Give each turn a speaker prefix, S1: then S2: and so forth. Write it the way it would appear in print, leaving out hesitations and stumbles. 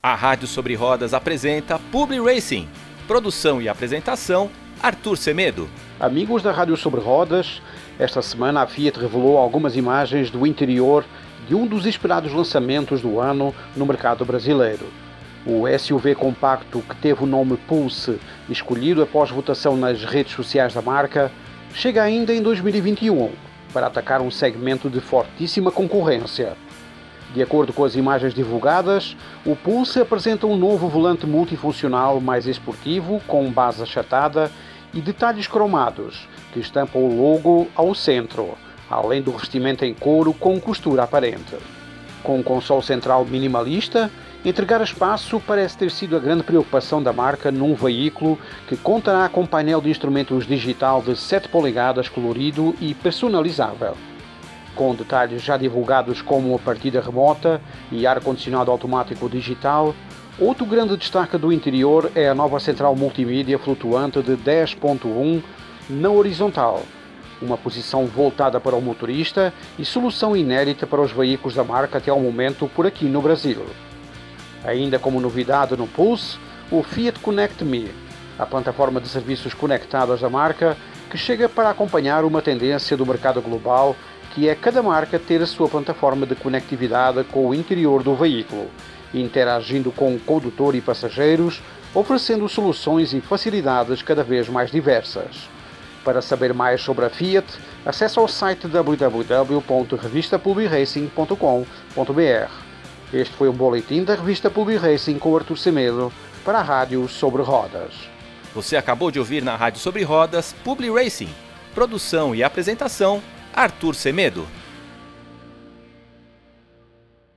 S1: A Rádio Sobre Rodas apresenta Publi Racing. Produção e apresentação, Arthur Semedo.
S2: Amigos da Rádio Sobre Rodas, esta semana a Fiat revelou algumas imagens do interior de um dos esperados lançamentos do ano no mercado brasileiro. O SUV compacto, que teve o nome Pulse, escolhido após votação nas redes sociais da marca, chega ainda em 2021 para atacar um segmento de fortíssima concorrência. De acordo com as imagens divulgadas, o Pulse apresenta um novo volante multifuncional mais esportivo, com base achatada e detalhes cromados, que estampam o logo ao centro, além do revestimento em couro com costura aparente. Com um console central minimalista, entregar espaço parece ter sido a grande preocupação da marca num veículo que contará com um painel de instrumentos digital de 7 polegadas colorido e personalizável. Com detalhes já divulgados como a partida remota e ar-condicionado automático digital, outro grande destaque do interior é a nova central multimídia flutuante de 10.1 na horizontal, uma posição voltada para o motorista e solução inédita para os veículos da marca até ao momento por aqui no Brasil. Ainda como novidade no Pulse, o Fiat Connect Me, a plataforma de serviços conectados da marca, que chega para acompanhar uma tendência do mercado global, que é cada marca ter a sua plataforma de conectividade com o interior do veículo, interagindo com o condutor e passageiros, oferecendo soluções e facilidades cada vez mais diversas. Para saber mais sobre a Fiat, acesse ao site www.revistapubliracing.com.br. Este foi um boletim da revista Publi Racing com Arthur Semedo para a Rádio Sobre Rodas.
S1: Você acabou de ouvir na Rádio Sobre Rodas Publi Racing. Produção e apresentação, Arthur Semedo.